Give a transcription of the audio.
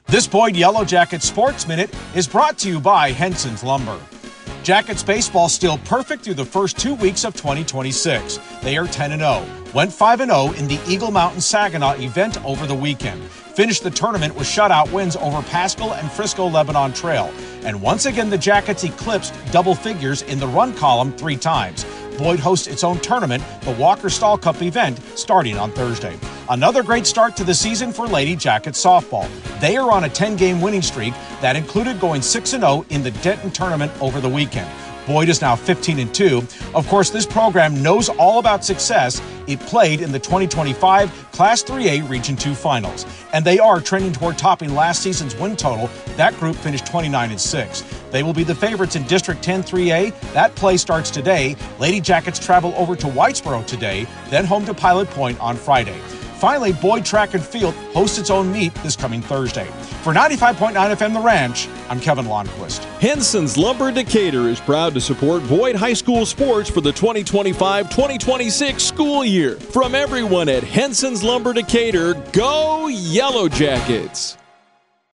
This Boyd Yellow Jackets Sports Minute is brought to you by Henson's Lumber. Jackets baseball still perfect through the first 2 weeks of 2026. They are 10-0, went 5-0 in the Eagle Mountain Saginaw event over the weekend. Finished the tournament with shutout wins over Pascal and Frisco Lebanon Trail. And once again, the Jackets eclipsed double figures in the run column 3 times. Boyd hosts its own tournament, the Walker Stahl Cup event, starting on Thursday. Another great start to the season for Lady Jackets softball. They are on a 10-game winning streak that included going 6-0 in the Denton tournament over the weekend. Boyd is now 15-2. Of course, this program knows all about success. It played in the 2025 Class 3A Region 2 Finals, and they are trending toward topping last season's win total. That group finished 29-6. They will be the favorites in District 10 3A. That play starts today. Lady Jackets travel over to Whitesboro today, then home to Pilot Point on Friday. Finally, Boyd Track and Field hosts its own meet this coming Thursday. For 95.9 FM The Ranch, I'm Kevin Lonnquist. Henson's Lumber Decatur is proud to support Boyd High School sports for the 2025-2026 school year. From everyone at Henson's Lumber Decatur, go Yellow Jackets!